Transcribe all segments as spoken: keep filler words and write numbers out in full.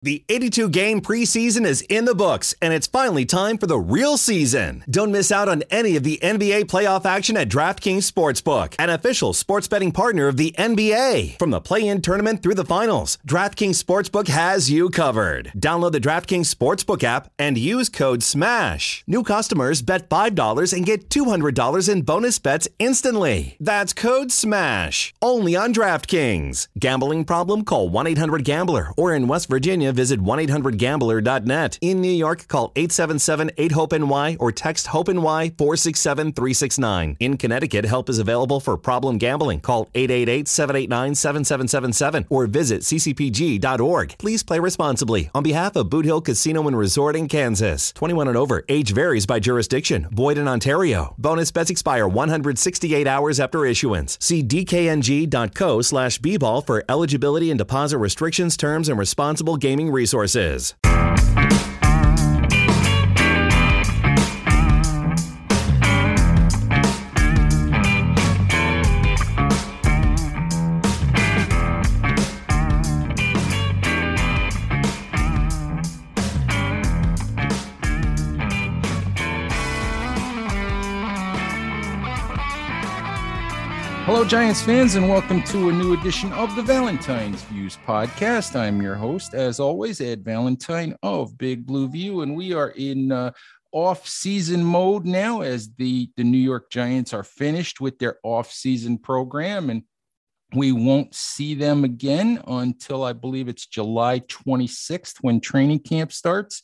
The eighty-two game preseason is in the books, and it's finally time for the real season. Don't miss out on any of the N B A playoff action at DraftKings Sportsbook, an official sports betting partner of the N B A. From the play-in tournament through the finals, DraftKings Sportsbook has you covered. Download the DraftKings Sportsbook app and use code SMASH. New customers bet five dollars and get two hundred dollars in bonus bets instantly. That's code SMASH. Only on DraftKings. Gambling problem? Call one eight hundred gambler, or in West Virginia, visit one eight hundred gambler dot net. In New York, call eight seven seven eight hope N Y or text HOPE-NY four six seven three six nine. In Connecticut, help is available for problem gambling. Call eight eight eight seven eight nine seven seven seven seven or visit c c p g dot org. Please play responsibly. On behalf of Boot Hill Casino and Resort in Kansas. twenty-one and over. Age varies by jurisdiction. Void in Ontario. Bonus bets expire one hundred sixty-eight hours after issuance. See d k n g dot co slash b ball for eligibility and deposit restrictions, terms, and responsible gaming resources. Hello, Giants fans, and welcome to a new edition of the Valentine's Views podcast. I'm your host, as always, Ed Valentine of Big Blue View, and we are in uh, off-season mode now as the, the New York Giants are finished with their off-season program, and we won't see them again until I believe it's July twenty-sixth when training camp starts.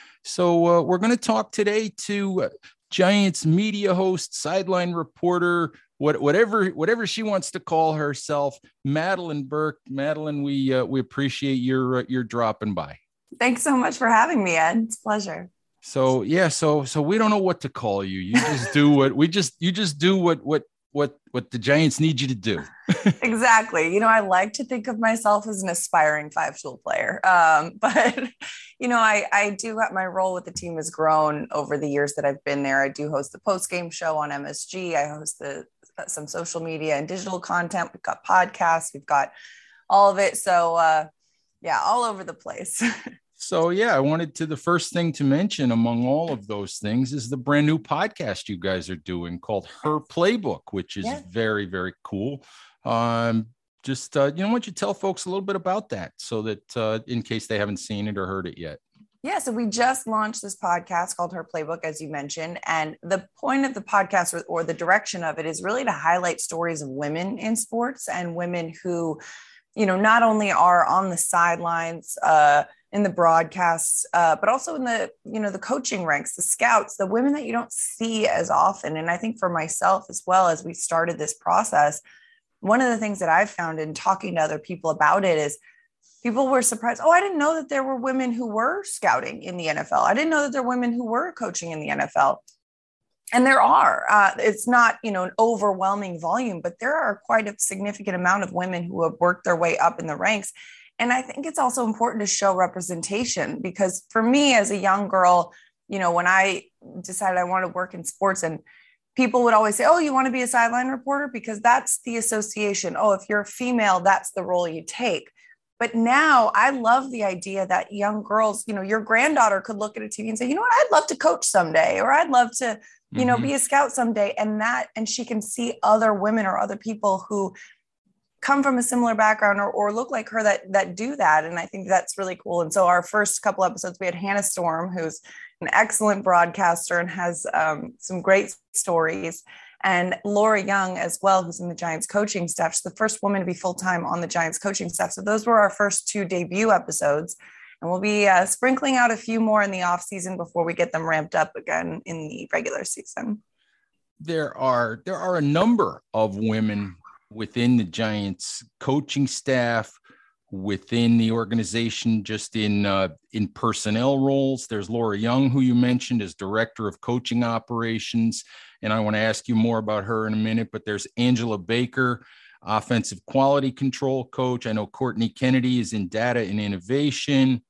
So uh, we're going to talk today to uh, Giants media host, sideline reporter, What, whatever, whatever she wants to call herself, Madeline Burke. Madeline, we uh, we appreciate your uh, your dropping by. Thanks so much for having me, Ed. It's a pleasure. So yeah, so so we don't know what to call you. You just do what we just you just do what what what what the Giants need you to do. Exactly. You know, I like to think of myself as an aspiring five-tool player, um, but you know, I I do have my role with the team has grown over the years that I've been there. I do host the post-game show on M S G. I host the some social media and digital content. We've got podcasts, we've got all of it. So uh, yeah, all over the place. So yeah, I wanted to, the first thing to mention among all of those things is the brand new podcast you guys are doing called Her Playbook, which is yeah. very, very cool. Um, just, uh, you know, why don't you tell folks a little bit about that so that uh, in case they haven't seen it or heard it yet. Yeah, so we just launched this podcast called Her Playbook, as you mentioned. And the point of the podcast or, or the direction of it is really to highlight stories of women in sports and women who, you know, not only are on the sidelines, uh, in the broadcasts, uh, but also in the, you know, the coaching ranks, the scouts, the women that you don't see as often. And I think for myself as well, as we started this process, one of the things that I've found in talking to other people about it is people were surprised. Oh, I didn't know that there were women who were scouting in the N F L. I didn't know that there were women who were coaching in the N F L. And there are. Uh, it's not, you know, an overwhelming volume, but there are quite a significant amount of women who have worked their way up in the ranks. And I think it's also important to show representation because for me as a young girl, you know, when I decided I wanted to work in sports and people would always say, oh, you want to be a sideline reporter? Because that's the association. Oh, if you're a female, that's the role you take. But now I love the idea that young girls, you know, your granddaughter could look at a T V and say, you know what, I'd love to coach someday, or I'd love to, you know, mm-hmm. be a scout someday. And that, and she can see other women or other people who come from a similar background or, or look like her that, that do that. And I think that's really cool. And so our first couple episodes, we had Hannah Storm, who's an excellent broadcaster and has um, some great stories. And Laura Young as well, who's in the Giants coaching staff. She's the first woman to be full-time on the Giants coaching staff. So those were our first two debut episodes. And we'll be uh, sprinkling out a few more in the off season before we get them ramped up again in the regular season. There are, there are a number of women within the Giants coaching staff, within the organization, just in uh, in personnel roles. There's Laura Young, who you mentioned as director of coaching operations. And I want to ask you more about her in a minute, but there's Angela Baker, offensive quality control coach. I know Courtney Kennedy is in data and innovation.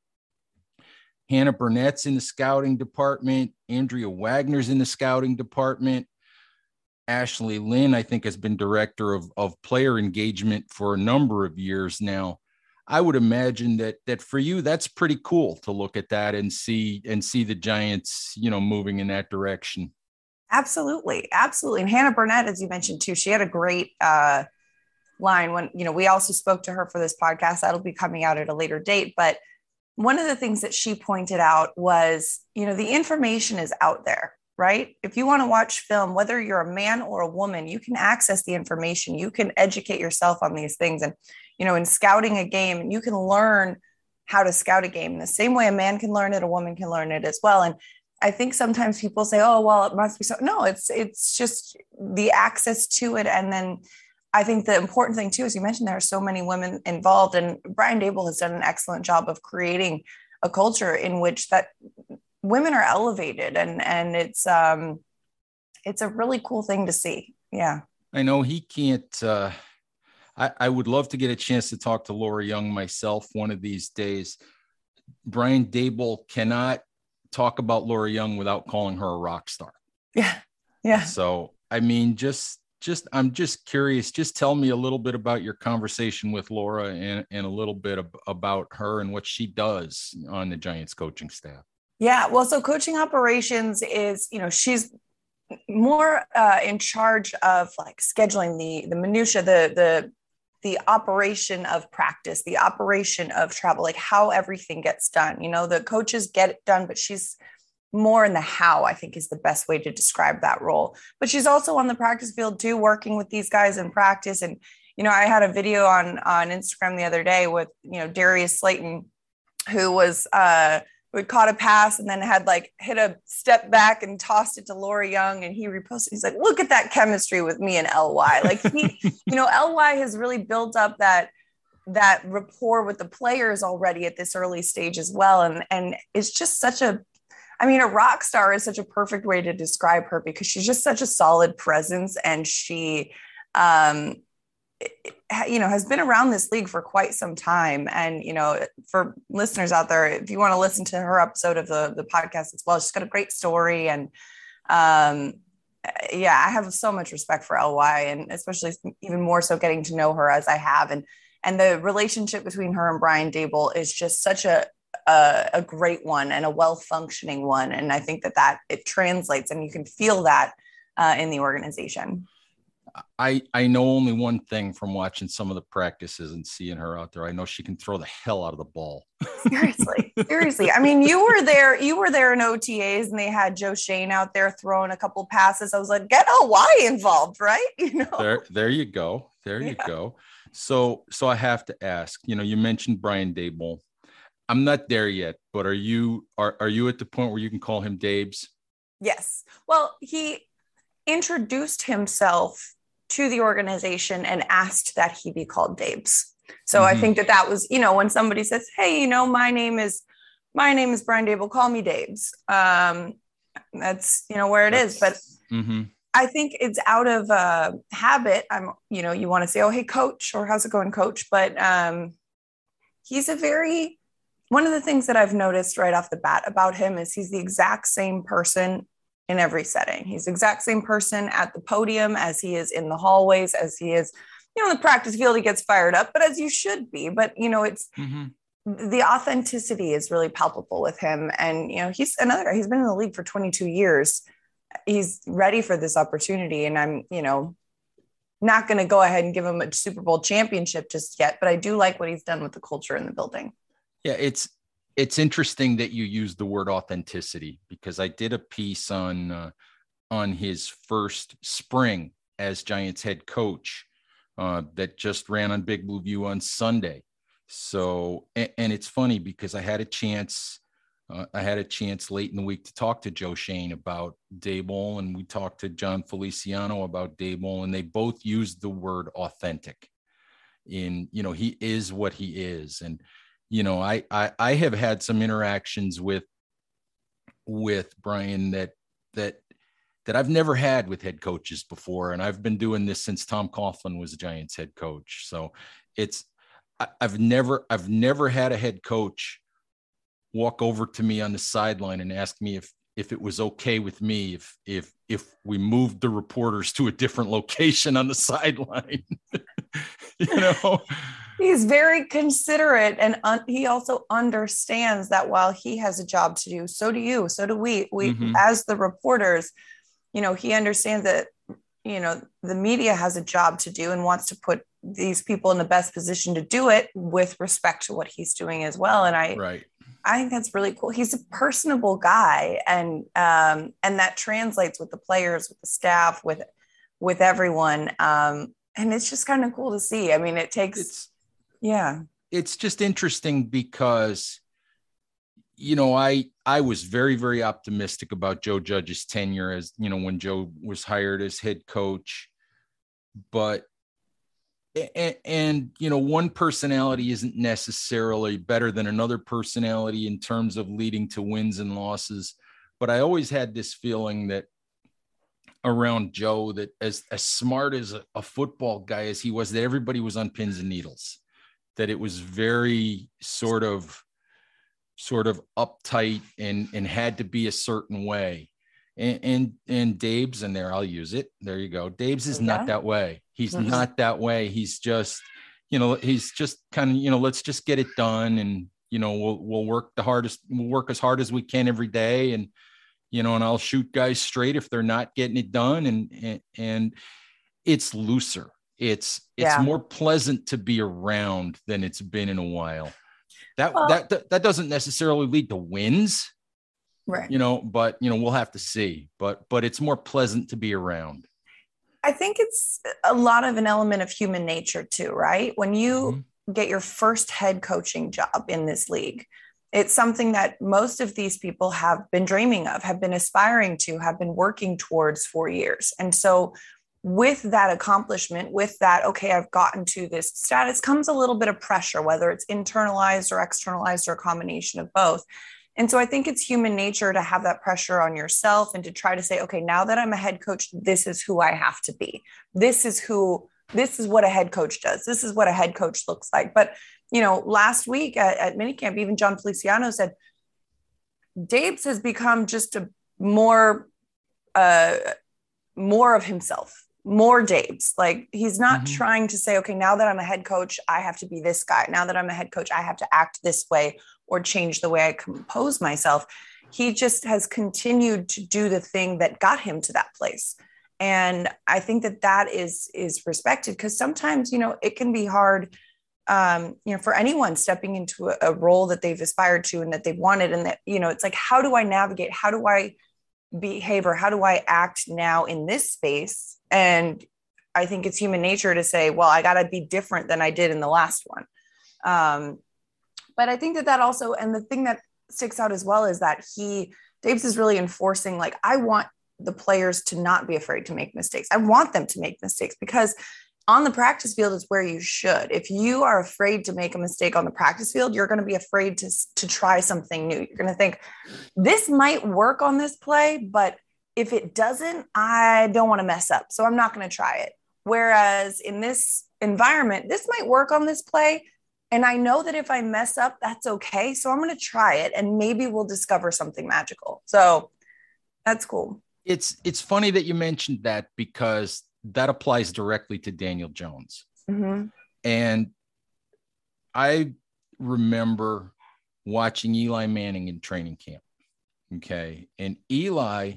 Hannah Burnett's in the scouting department. Andrea Wagner's in the scouting department. Ashley Lynn, I think, has been director of, of player engagement for a number of years now. I would imagine that that for you, that's pretty cool to look at that and see and see the Giants, you know, moving in that direction. Absolutely. Absolutely. And Hannah Burnett, as you mentioned too, she had a great uh, line when, you know, we also spoke to her for this podcast. That'll be coming out at a later date. But one of the things that she pointed out was, you know, the information is out there, right? If you want to watch film, whether you're a man or a woman, you can access the information. You can educate yourself on these things. And, you know, in scouting a game, you can learn how to scout a game in the same way a man can learn it, a woman can learn it as well. And I think sometimes people say, oh, well, it must be so. No, it's, it's just the access to it. And then I think the important thing too, as you mentioned, there are so many women involved, and Brian Daboll has done an excellent job of creating a culture in which that women are elevated, and, and it's, um, it's a really cool thing to see. Yeah. I know he can't, uh, I, I would love to get a chance to talk to Laura Young myself one of these days. Brian Daboll cannot talk about Laura Young without calling her a rock star. Yeah. Yeah. So, I mean, just, just, I'm just curious, just tell me a little bit about your conversation with Laura and, and a little bit ab- about her and what she does on the Giants coaching staff. Yeah. Well, so coaching operations is, you know, she's more uh, in charge of like scheduling the, the minutia, the, the, the operation of practice, the operation of travel, like how everything gets done. You know, the coaches get it done, but she's more in the how, I think, is the best way to describe that role. But she's also on the practice field too, working with these guys in practice. And, you know, I had a video on, on Instagram the other day with, you know, Darius Slayton, who was, uh, who had caught a pass and then had like hit a step back and tossed it to Laura Young. And he reposted, he's like, look at that chemistry with me and L Y. Like he, you know, L Y has really built up that, that rapport with the players already at this early stage as well. And, and it's just such a, I mean, a rock star is such a perfect way to describe her because she's just such a solid presence. And she, um, you know, has been around this league for quite some time. And, you know, for listeners out there, if you want to listen to her episode of the, the podcast as well, she's got a great story. And, um, yeah, I have so much respect for L Y, and especially even more so getting to know her as I have. And, and the relationship between her and Brian Daboll is just such a, a, a great one and a well-functioning one. And I think that that it translates, and you can feel that uh, in the organization. I, I know only one thing from watching some of the practices and seeing her out there. I know she can throw the hell out of the ball. Seriously, seriously. I mean, you were there, you were there in O T As and they had Joe Shane out there throwing a couple passes. I was like, get L Y involved, right? You know, there, there you go. There you yeah. go. So, so I have to ask, you know, you mentioned Brian Daboll. I'm not there yet, but are you, are, are you at the point where you can call him Dabes? Yes. Well, he introduced himself to the organization and asked that he be called Dabes. So mm-hmm. I think that that was, you know, when somebody says, hey, you know, my name is, my name is Brian Daboll, call me Dabes. Um, that's, you know, where it that's, is. But mm-hmm. I think it's out of uh, habit. I'm, you know, you want to say, oh, hey, coach, or how's it going, coach? But um, he's a very, one of the things that I've noticed right off the bat about him is he's the exact same person in every setting. He's the exact same person at the podium as he is in the hallways, as he is, you know, in the practice field, he gets fired up, but as you should be. But, you know, it's mm-hmm. the authenticity is really palpable with him. And, you know, he's another guy, he's been in the league for twenty-two years. He's ready for this opportunity. And I'm, you know, not going to go ahead and give him a Super Bowl championship just yet, but I do like what he's done with the culture in the building. Yeah, it's, It's interesting that you use the word authenticity, because I did a piece on uh, on his first spring as Giants head coach uh, that just ran on Big Blue View on Sunday. So, and, and it's funny because I had a chance, uh, I had a chance late in the week to talk to Joe Shane about Daboll, and we talked to John Feliciano about Daboll, and they both used the word authentic. In, you know, he is what he is, and you know, I, I, I have had some interactions with, with Brian that, that, that I've never had with head coaches before. And I've been doing this since Tom Coughlin was the Giants head coach. So it's, I, I've never, I've never had a head coach walk over to me on the sideline and ask me if, if it was okay with me, if, if, if we moved the reporters to a different location on the sideline, you know? He's very considerate, and un- he also understands that while he has a job to do, so do you, so do we. We, mm-hmm. as the reporters, you know, he understands that, you know, the media has a job to do and wants to put these people in the best position to do it with respect to what he's doing as well. And I, right. I think that's really cool. He's a personable guy, and um, and that translates with the players, with the staff, with with everyone. Um, and it's just kind of cool to see. I mean, it takes. It's, Yeah. It's just interesting because, you know, I, I was very, very optimistic about Joe Judge's tenure as, you know, when Joe was hired as head coach, but, and, and, you know, one personality isn't necessarily better than another personality in terms of leading to wins and losses. But I always had this feeling that around Joe, that as, as smart as a, a football guy as he was, that everybody was on pins and needles. That it was very sort of, sort of uptight and, and had to be a certain way. And, and, and Dabes, and there, I'll use it. There you go. Dabes is not that way. He's mm-hmm. not that way. He's just, you know, he's just kind of, you know, let's just get it done. And, you know, we'll, we'll work the hardest, we'll work as hard as we can every day. And, you know, and I'll shoot guys straight if they're not getting it done. And, and, and it's looser. It's it's yeah. more pleasant to be around than it's been in a while. That, well, that that that doesn't necessarily lead to wins, right? You know, but you know we'll have to see. But but it's more pleasant to be around. I think it's a lot of an element of human nature too, right? When you mm-hmm. get your first head coaching job in this league, it's something that most of these people have been dreaming of, have been aspiring to, have been working towards for years, and so. With that accomplishment, with that, okay, I've gotten to this status, comes a little bit of pressure, whether it's internalized or externalized or a combination of both. And so I think it's human nature to have that pressure on yourself and to try to say, okay, now that I'm a head coach, this is who I have to be. This is who, this is what a head coach does. This is what a head coach looks like. But, you know, last week at, at minicamp, even John Feliciano said, Dabes has become just a more, uh, more of himself. More Dabes. Like he's not mm-hmm. trying to say, okay, now that I'm a head coach, I have to be this guy. Now that I'm a head coach, I have to act this way or change the way I compose myself. He just has continued to do the thing that got him to that place. And I think that that is, is respected because sometimes, you know, it can be hard, um, you know, for anyone stepping into a, a role that they've aspired to and that they've wanted. And that, you know, it's like, how do I navigate? How do I behave or how do I act now in this space? And I think it's human nature to say, well, I got to be different than I did in the last one. Um, but I think that that also, and the thing that sticks out as well is that he, Dabes is really enforcing, like, I want the players to not be afraid to make mistakes. I want them to make mistakes because on the practice field is where you should. If you are afraid to make a mistake on the practice field, you're going to be afraid to, to try something new. You're going to think this might work on this play, but if it doesn't, I don't want to mess up. So I'm not going to try it. Whereas in this environment, this might work on this play. And I know that if I mess up, that's okay. So I'm going to try it and maybe we'll discover something magical. So that's cool. It's, it's funny that you mentioned that because that applies directly to Daniel Jones. Mm-hmm. And I remember watching Eli Manning in training camp. Okay. And Eli,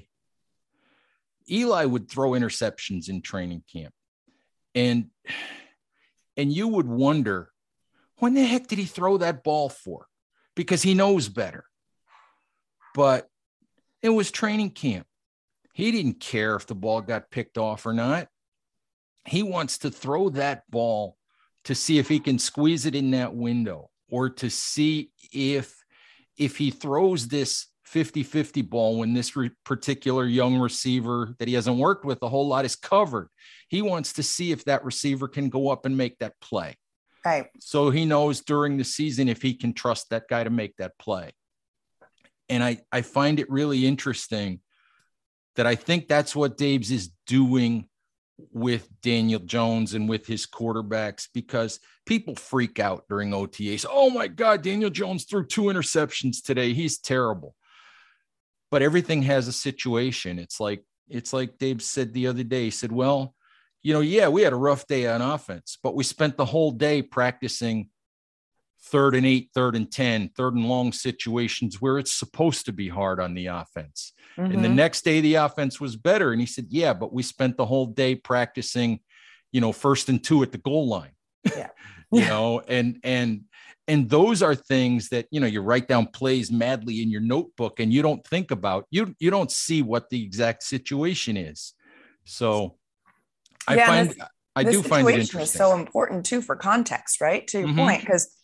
Eli would throw interceptions in training camp. And, and you would wonder, when the heck did he throw that ball for? Because he knows better. But it was training camp. He didn't care if the ball got picked off or not. He wants to throw that ball to see if he can squeeze it in that window or to see if, if he throws this fifty-fifty ball when this re- particular young receiver that he hasn't worked with a whole lot is covered. He wants to see if that receiver can go up and make that play. Right. So he knows during the season if he can trust that guy to make that play. And I, I find it really interesting that I think that's what Dabes is doing with Daniel Jones and with his quarterbacks, because people freak out during O T As. Oh my God, Daniel Jones threw two interceptions today. He's terrible. But everything has a situation. It's like, it's like Dave said the other day. He said, well, you know, yeah, we had a rough day on offense, but we spent the whole day practicing third and eight, third and ten, third and long situations where it's supposed to be hard on the offense. Mm-hmm. And the next day the offense was better. And he said, yeah, but we spent the whole day practicing, you know, first and two at the goal line, yeah. you yeah. know, and, and, and those are things that, you know, you write down plays madly in your notebook and you don't think about, you, you don't see what the exact situation is. So I yeah, find, this, I do find it interesting. Is so important too, for context, right? To your mm-hmm. point, because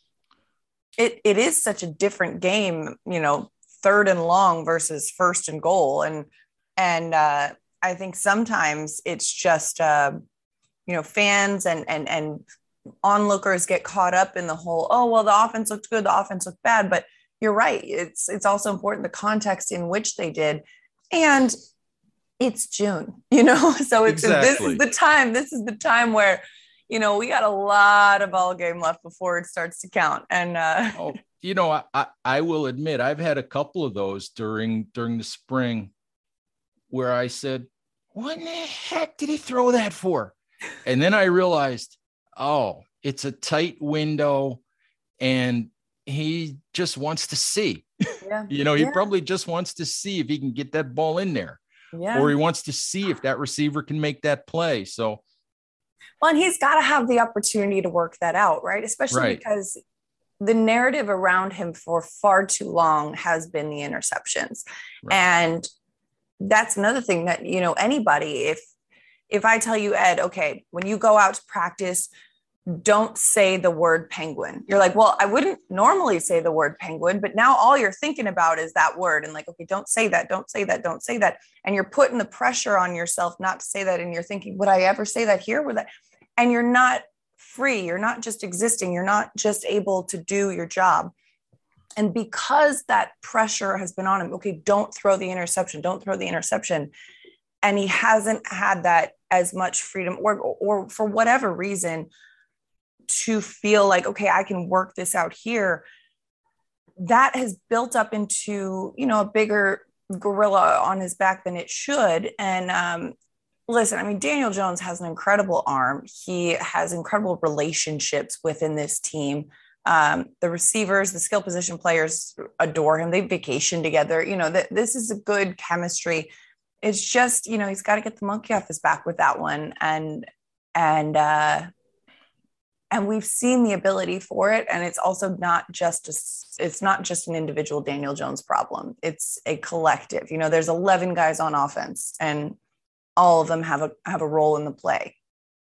it, it is such a different game, you know, third and long versus first and goal. And, and uh, I think sometimes it's just, uh, you know, fans and, and, and onlookers get caught up in the whole, oh, well, the offense looked good, the offense looked bad, but you're right. It's, it's also important, the context in which they did. And it's June, you know, so it's, exactly. this is the time, this is the time where, you know, we got a lot of ball game left before it starts to count. And, uh, oh, you know, I, I, I will admit I've had a couple of those during, during the spring where I said, what in the heck did he throw that for? And then I realized, oh, it's a tight window and he just wants to see, yeah. you know, he yeah. probably just wants to see if he can get that ball in there. Yeah. Or he wants to see if that receiver can make that play. So, well, and he's got to have the opportunity to work that out, right? Especially right. because the narrative around him for far too long has been the interceptions. Right. And that's another thing that, you know, anybody, if, if I tell you, Ed, okay, when you go out to practice, don't say the word penguin. You're like, well, I wouldn't normally say the word penguin, but now all you're thinking about is that word. And like, okay, don't say that, don't say that, don't say that. And you're putting the pressure on yourself not to say that. And you're thinking, would I ever say that here? Would that? And you're not free. You're not just existing. You're not just able to do your job. And because that pressure has been on him, okay, don't throw the interception, don't throw the interception. And he hasn't had that as much freedom or, or for whatever reason, to feel like, okay, I can work this out here. That has built up into, you know, a bigger gorilla on his back than it should. And um, listen, I mean, Daniel Jones has an incredible arm. He has incredible relationships within this team. Um, the receivers, the skill position players adore him. They vacation together. You know, that this is a good chemistry. It's just, you know, he's got to get the monkey off his back with that one. And, and, uh, And we've seen the ability for it. And it's also not just, a, it's not just an individual Daniel Jones problem. It's a collective, you know, there's eleven guys on offense and all of them have a, have a role in the play.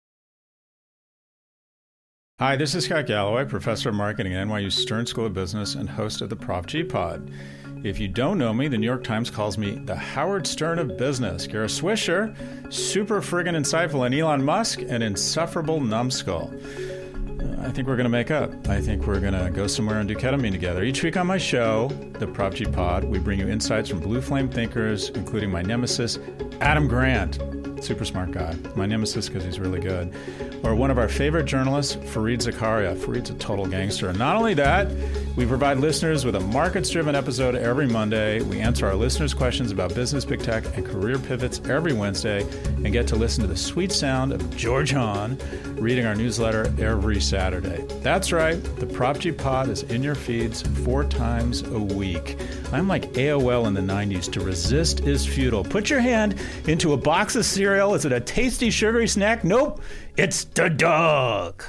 Hi, this is Scott Galloway, professor of marketing at N Y U Stern School of Business and host of the Prop G Pod. If you don't know me, the New York Times calls me the Howard Stern of business. Kara Swisher, super friggin' insightful, and Elon Musk, an insufferable numbskull. I think we're going to make up. I think we're going to go somewhere and do ketamine together. Each week on my show, the Prop G Pod, we bring you insights from blue flame thinkers, including my nemesis, Adam Grant. Super smart guy. My nemesis because he's really good. Or one of our favorite journalists, Fareed Zakaria. Fareed's a total gangster. And not only that, we provide listeners with a markets-driven episode every Monday. We answer our listeners' questions about business, big tech, and career pivots every Wednesday, and get to listen to the sweet sound of George Hahn reading our newsletter every Saturday. That's right. The Prop G Pod is in your feeds four times a week. I'm like A O L in the nineties. To resist is futile. Put your hand into a box of cereal. Is it a tasty, sugary snack? Nope. It's the dog.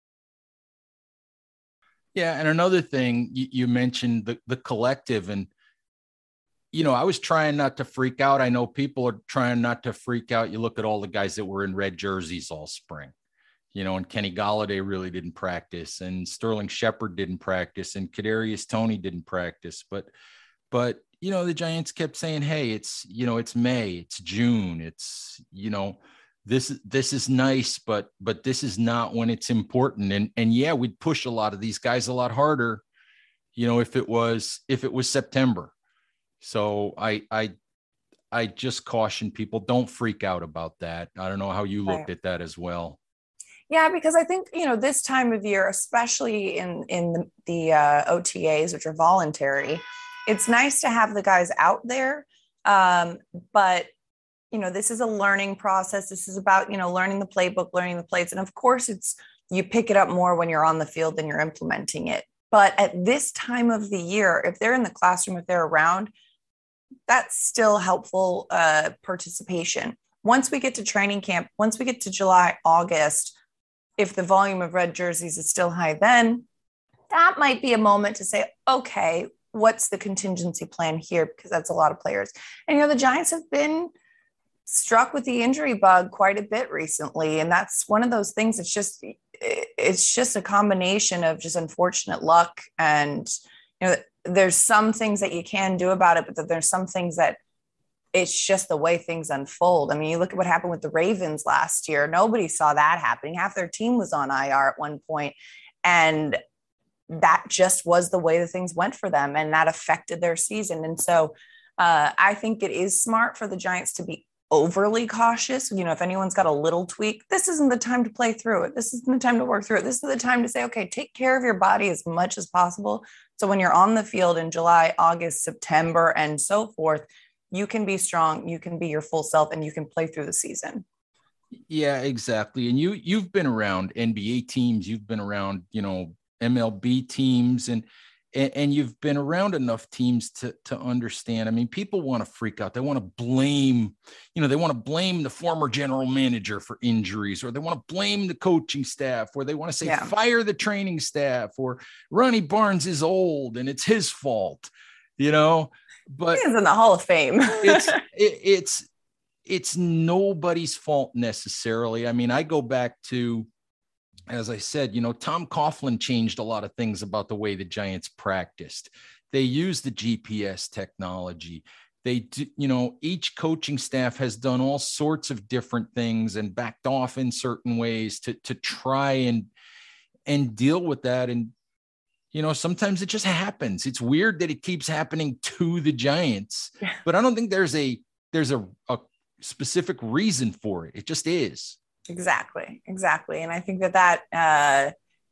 Yeah. And another thing you, you mentioned the, the collective, and, you know, I was trying not to freak out. I know people are trying not to freak out. You look at all the guys that were in red jerseys all spring, you know, and Kenny Golladay really didn't practice, and Sterling Shepard didn't practice, and Kadarius Toney didn't practice. But, but, you know, the Giants kept saying, hey, it's, you know, it's May, it's June, it's, you know, this, this is nice, but, but this is not when it's important. And, and yeah, we'd push a lot of these guys a lot harder, you know, if it was, if it was September. So I, I, I just caution people, don't freak out about that. I don't know how you looked at that as well. Yeah, because I think, you know, this time of year, especially in, in the, the uh, O T As, which are voluntary, it's nice to have the guys out there. Um, but you know, this is a learning process. This is about, you know, learning the playbook, learning the plays. And of course, it's, you pick it up more when you're on the field than you're implementing it. But at this time of the year, if they're in the classroom, if they're around, that's still helpful uh, participation. Once we get to training camp, once we get to July, August, if the volume of red jerseys is still high, then that might be a moment to say, okay, what's the contingency plan here? Because that's a lot of players. And, you know, the Giants have been struck with the injury bug quite a bit recently. And that's one of those things. It's just, it's just a combination of just unfortunate luck. And, you know, there's some things that you can do about it, but there's some things that it's just the way things unfold. I mean, you look at what happened with the Ravens last year. Nobody saw that happening. Half their team was on I R at one point, and that just was the way the things went for them, and that affected their season. And so uh, I think it is smart for the Giants to be overly cautious. You know, if anyone's got a little tweak, this isn't the time to play through it. This isn't the time to work through it. This is the time to say, okay, take care of your body as much as possible. So when you're on the field in July, August, September, and so forth, you can be strong, you can be your full self, and you can play through the season. Yeah, exactly. And you, you've been around N B A teams, you've been around, you know, M L B teams, and And, and you've been around enough teams to, to understand. I mean, people want to freak out. They want to blame, you know, they want to blame the former general manager for injuries, or they want to blame the coaching staff, or they want to say, yeah, fire the training staff, or Ronnie Barnes is old and it's his fault, you know, but he's in the Hall of Fame. it's, it, it's, it's nobody's fault necessarily. I mean, I go back to, as I said, you know, Tom Coughlin changed a lot of things about the way the Giants practiced. They use the G P S technology. They do, you know, each coaching staff has done all sorts of different things and backed off in certain ways to, to try and, and deal with that. And, you know, sometimes it just happens. It's weird that it keeps happening to the Giants, yeah, but I don't think there's a, there's a, a specific reason for it. It just is. Exactly. Exactly. And I think that that, uh,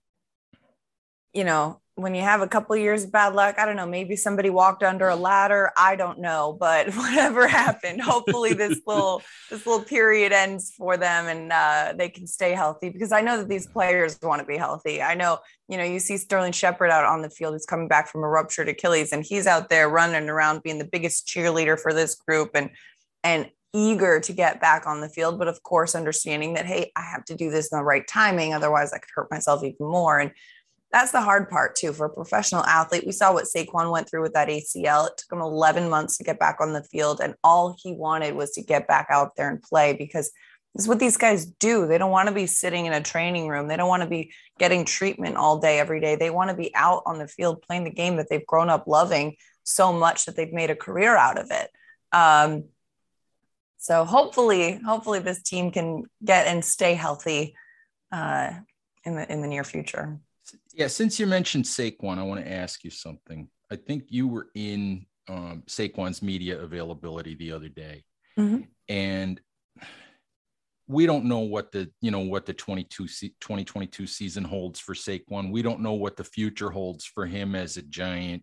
you know, when you have a couple of years of bad luck, I don't know, maybe somebody walked under a ladder. I don't know, but whatever happened, hopefully this little, this little period ends for them, and uh, they can stay healthy, because I know that these players want to be healthy. I know, you know, you see Sterling Shepard out on the field, who's coming back from a ruptured Achilles, and he's out there running around being the biggest cheerleader for this group, and, and, eager to get back on the field, but of course, understanding that, hey, I have to do this in the right timing. Otherwise I could hurt myself even more. And that's the hard part too, for a professional athlete. We saw what Saquon went through with that A C L. It took him eleven months to get back on the field. And all he wanted was to get back out there and play, because this is what these guys do. They don't want to be sitting in a training room. They don't want to be getting treatment all day, every day. They want to be out on the field playing the game that they've grown up loving so much that they've made a career out of it. Um, So hopefully, hopefully this team can get and stay healthy uh, in the in the near future. Yeah, since you mentioned Saquon, I want to ask you something. I think you were in um, Saquon's media availability the other day, mm-hmm. and we don't know what the you know what the twenty twenty-two season holds for Saquon. We don't know what the future holds for him as a Giant,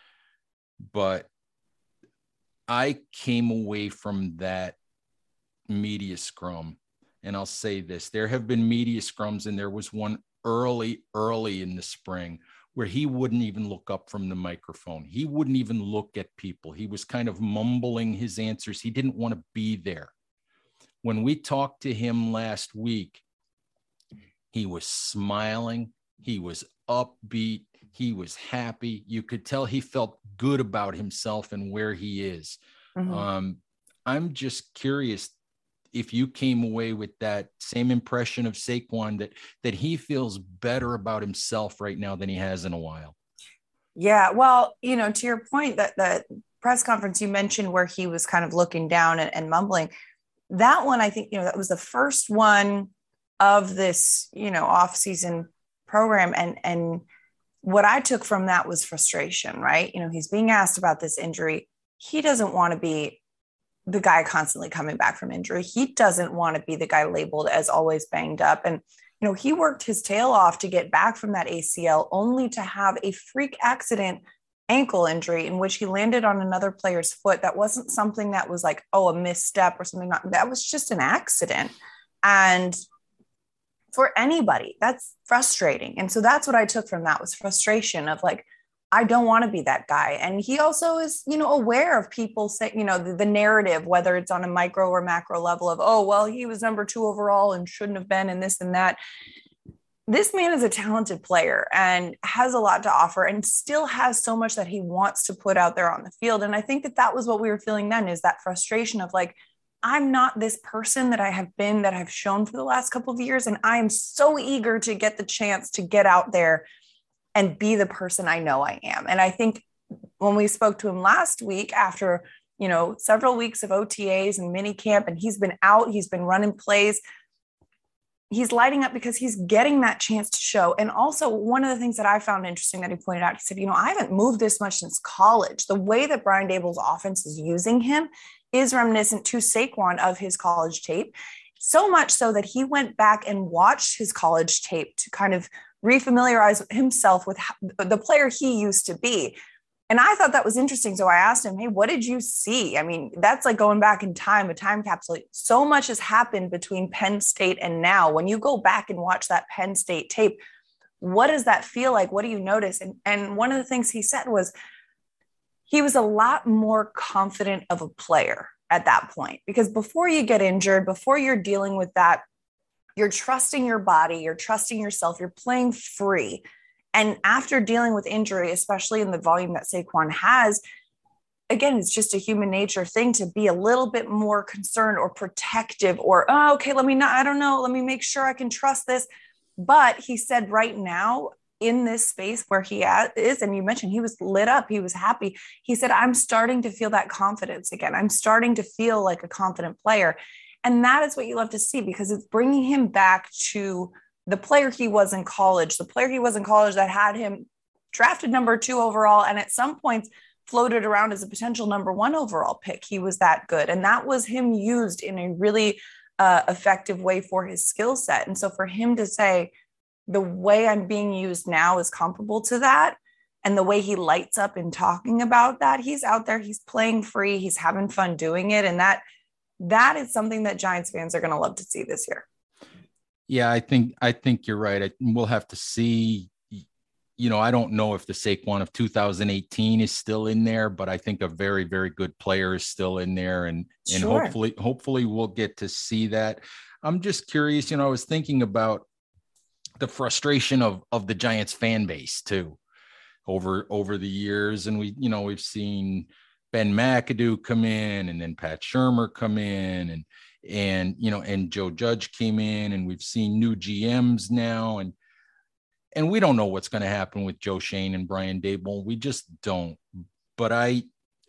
but I came away from that media scrum, and I'll say this: there have been media scrums, and there was one early early in the spring where he wouldn't even look up from the microphone. He wouldn't even look at people. He was kind of mumbling his answers. He didn't want to be there. When we talked to him last week, he was smiling, he was upbeat, he was happy. You could tell he felt good about himself and where he is. Mm-hmm. um I'm just curious if you came away with that same impression of Saquon, that that he feels better about himself right now than he has in a while. Yeah, well, you know, to your point, that the press conference you mentioned where he was kind of looking down and, and mumbling, that one, I think, you know, that was the first one of this, you know, off-season program. And, and what I took from that was frustration, right? You know, he's being asked about this injury. He doesn't want to be the guy constantly coming back from injury. He doesn't want to be the guy labeled as always banged up. And, you know, he worked his tail off to get back from that A C L, only to have a freak accident ankle injury in which he landed on another player's foot. That wasn't something that was like, oh, a misstep or something. Not, that was just an accident. And for anybody, that's frustrating. And so that's what I took from that, was frustration of like, I don't want to be that guy. And he also is, you know, aware of people say, you know, the, the narrative, whether it's on a micro or macro level of, oh, well, he was number two overall and shouldn't have been, and this and that. This man is a talented player and has a lot to offer and still has so much that he wants to put out there on the field. And I think that that was what we were feeling then, is that frustration of like, I'm not this person that I have been, that I've shown for the last couple of years. And I am so eager to get the chance to get out there and be the person I know I am. And I think when we spoke to him last week after, you know, several weeks of O T As and mini camp, and he's been out, he's been running plays, he's lighting up because he's getting that chance to show. And also one of the things that I found interesting that he pointed out, he said, you know, I haven't moved this much since college. The way that Brian Daboll's offense is using him is reminiscent to Saquon of his college tape. So much so that he went back and watched his college tape to kind of refamiliarize himself with the player he used to be. And I thought that was interesting. So I asked him, hey, what did you see? I mean, that's like going back in time, a time capsule. So much has happened between Penn State and now. When you go back and watch that Penn State tape, what does that feel like? What do you notice? And, and one of the things he said was he was a lot more confident of a player at that point, because before you get injured, before you're dealing with that, you're trusting your body, you're trusting yourself, you're playing free. And after dealing with injury, especially in the volume that Saquon has, again, it's just a human nature thing to be a little bit more concerned or protective or, oh, okay, let me not, I don't know, let me make sure I can trust this. But he said right now in this space where he is, and you mentioned he was lit up, he was happy. He said, I'm starting to feel that confidence again. I'm starting to feel like a confident player. And that is what you love to see, because it's bringing him back to the player he was in college, the player he was in college that had him drafted number two overall. And at some points floated around as a potential number one overall pick. He was that good. And that was him used in a really uh, effective way for his skill set. And so for him to say, the way I'm being used now is comparable to that, and the way he lights up in talking about that, he's out there, he's playing free, he's having fun doing it. And that that is something that Giants fans are going to love to see this year. Yeah, I think I think you're right. I, we'll have to see. You know, I don't know if the Saquon of two thousand eighteen is still in there, but I think a very, very good player is still in there, and and Sure. hopefully, hopefully we'll get to see that. I'm just curious. You know, I was thinking about the frustration of of the Giants fan base too over over the years, and we, you know, we've seen Ben McAdoo come in, and then Pat Shurmur come in, and and you know, and Joe Judge came in, and we've seen new G Ms now, and and we don't know what's going to happen with Joe Schoen and Brian Daboll. We just don't. But I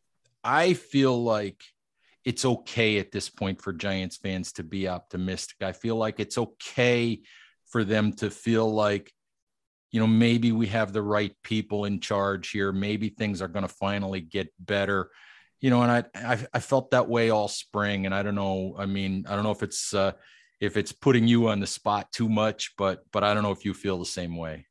I feel like it's okay at this point for Giants fans to be optimistic. I feel like it's okay for them to feel like, you know, maybe we have the right people in charge here. Maybe things are going to finally get better, you know, and I, I, I felt that way all spring. And I don't know, I mean, I don't know if it's, uh, if it's putting you on the spot too much, but, but I don't know if you feel the same way.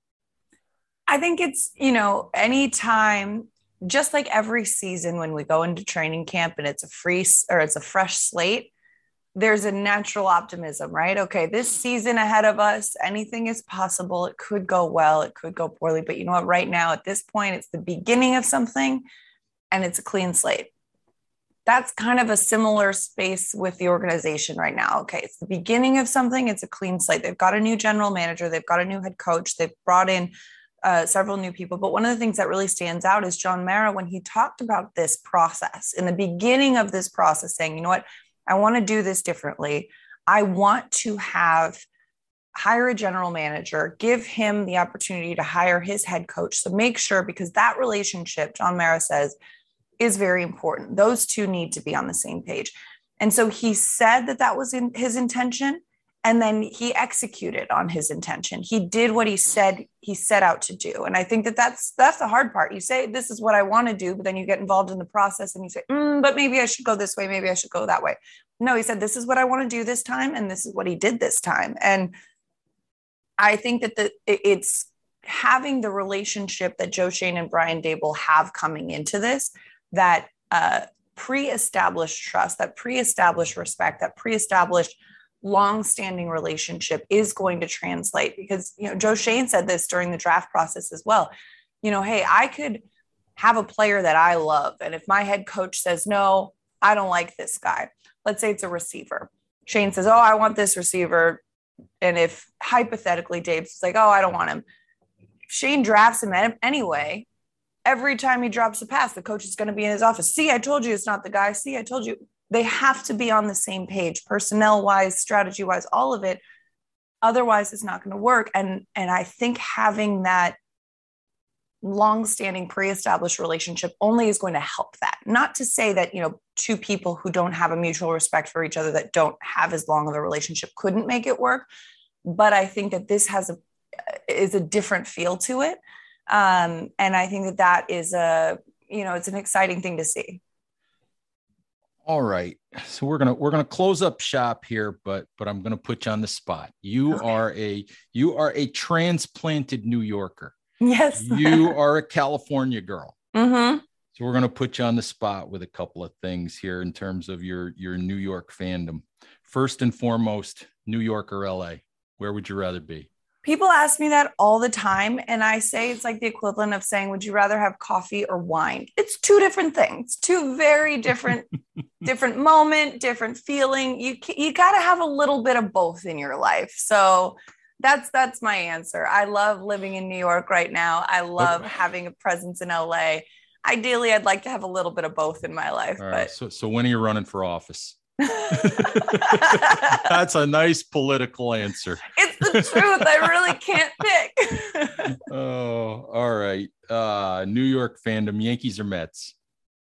I think it's, you know, anytime, just like every season when we go into training camp and it's a free or it's a fresh slate, there's a natural optimism, right? Okay, this season ahead of us, anything is possible. It could go well, it could go poorly, but you know what? Right now, at this point, it's the beginning of something and it's a clean slate. That's kind of a similar space with the organization right now. Okay, it's the beginning of something, it's a clean slate. They've got a new general manager, they've got a new head coach, they've brought in uh, several new people. But one of the things that really stands out is John Mara, when he talked about this process, in the beginning of this process, saying, you know what? I want to do this differently. I want to have hire a general manager, give him the opportunity to hire his head coach. So make sure, because that relationship, John Mara says, is very important. Those two need to be on the same page. And so he said that that was in his intention. And then he executed on his intention. He did what he said he set out to do. And I think that that's, that's the hard part. You say, this is what I want to do, but then you get involved in the process and you say, mm, but maybe I should go this way. Maybe I should go that way. No, he said, this is what I want to do this time. And this is what he did this time. And I think that the, it's having the relationship that Joe Schoen and Brian Daboll have coming into this, that uh, pre-established trust, that pre-established respect, that pre-established long-standing relationship is going to translate. Because, you know, Joe Schoen said this during the draft process as well. You know, hey, I could have a player that I love, and if my head coach says, no, I don't like this guy, let's say it's a receiver. Schoen says, oh, I want this receiver. And if hypothetically Dave's like, oh, I don't want him, Schoen drafts him anyway. Every time he drops a pass, the coach is going to be in his office. See, I told you it's not the guy. See, I told you. They have to be on the same page, personnel wise, strategy wise, all of it. Otherwise, it's not going to work. And, and I think having that long-standing pre-established relationship only is going to help that. Not to say that, you know, two people who don't have a mutual respect for each other, that don't have as long of a relationship, couldn't make it work. But I think that this has a, is a different feel to it. Um, and I think that that is a, you know, it's an exciting thing to see. All right. So we're going to, we're going to close up shop here, but, but I'm going to put you on the spot. You Okay. are a, you are a transplanted New Yorker. Yes. You are a California girl. Mm-hmm. So we're going to put you on the spot with a couple of things here in terms of your, your New York fandom. First and foremost, New York or L A? Where would you rather be? People ask me that all the time. And I say, it's like the equivalent of saying, would you rather have coffee or wine? It's two different things, two very different, different moment, different feeling. You, you got to have a little bit of both in your life. So that's, that's my answer. I love living in New York right now. I love Okay. having a presence in L A. Ideally, I'd like to have a little bit of both in my life. All but right. So, so when are you running for office? That's a nice political answer. It's the truth. I really can't pick. Oh, all right. Uh, New York fandom, Yankees or Mets?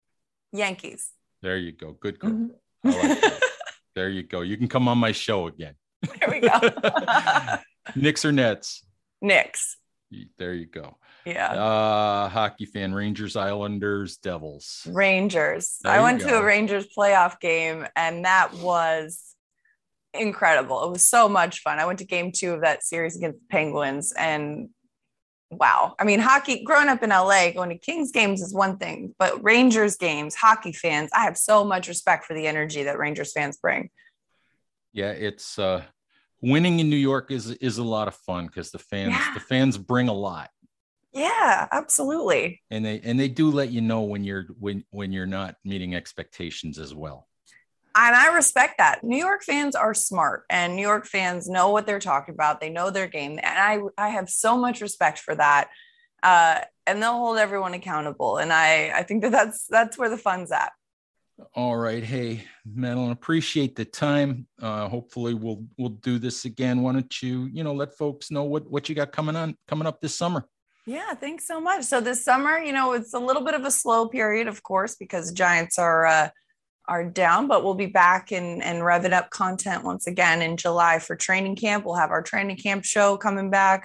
Yankees. There you go. Good girl. Mhm. I like that. There you go. You can come on my show again. There we go. Knicks or Nets? Knicks. There you go. Yeah. Uh, hockey fan, Rangers, Islanders, Devils. Rangers. There I you went to go. a Rangers playoff game, and that was incredible. It was so much fun. I went to game two of that series against the Penguins, and wow. I mean, hockey, growing up in L A, going to Kings games is one thing, but Rangers games, hockey fans, I have so much respect for the energy that Rangers fans bring. Yeah, it's uh, winning in New York is is a lot of fun because the fans Yeah. the fans bring a lot. Yeah, absolutely. And they and they do let you know when you're when when you're not meeting expectations as well. And I respect that. New York fans are smart, and New York fans know what they're talking about. They know their game. And I, I have so much respect for that. Uh, and they'll hold everyone accountable. And I, I think that that's, that's where the fun's at. All right. Hey, Madeline, appreciate the time. Uh, hopefully we'll we'll do this again. Why don't you, you know, let folks know what, what you got coming on coming up this summer. Yeah, thanks so much. So this summer, you know, it's a little bit of a slow period, of course, because Giants are uh, are down, but we'll be back and, and revving up content once again in July for training camp. We'll have our training camp show coming back.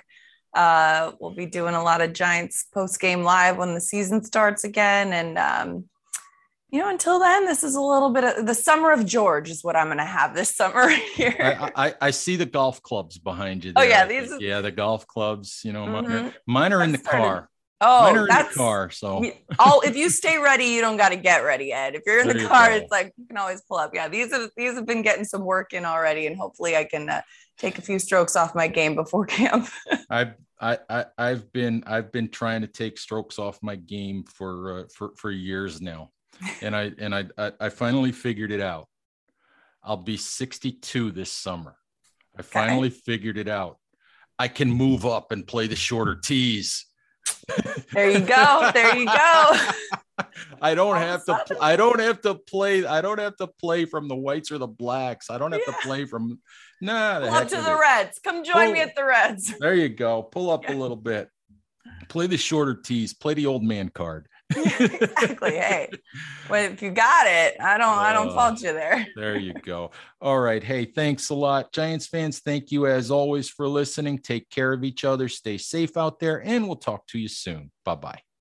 Uh, we'll be doing a lot of Giants post-game live when the season starts again. And, um, you know, until then, this is a little bit of the summer of George is what I'm going to have this summer here. I, I I see the golf clubs behind you. Oh, there. yeah, I these think. are- yeah, the golf clubs. You know, mine, are, Mhm. mine are in the That started- car. Oh, mine are in that's the car. So all. If you stay ready, you don't got to get ready, Ed. If you're in There the you car, go. it's like you can always pull up. Yeah, these are these have been getting some work in already, and hopefully, I can uh, take a few strokes off my game before camp. I've I, I I've been I've been trying to take strokes off my game for uh, for for years now, and I and I, I I finally figured it out. I'll be sixty-two this summer. I finally figured it out. I can move up and play the shorter tees. There you go. There you go. I don't All of have a to. sudden. I don't have to play. I don't have to play from the whites or the blacks. I don't have Yeah. to play from. Nah, the Pull heck up to with the it. Reds. Come join me Pull- at the Reds. There you go. Pull up Yeah. a little bit. Play the shorter tees. Play the old man card. Exactly. Hey, well, if you got it, I don't. I don't Uh, fault you there. There you go. All right. Hey, thanks a lot. Giants fans, thank you as always for listening. Take care of each other. Stay safe out there, and we'll talk to you soon. Bye-bye.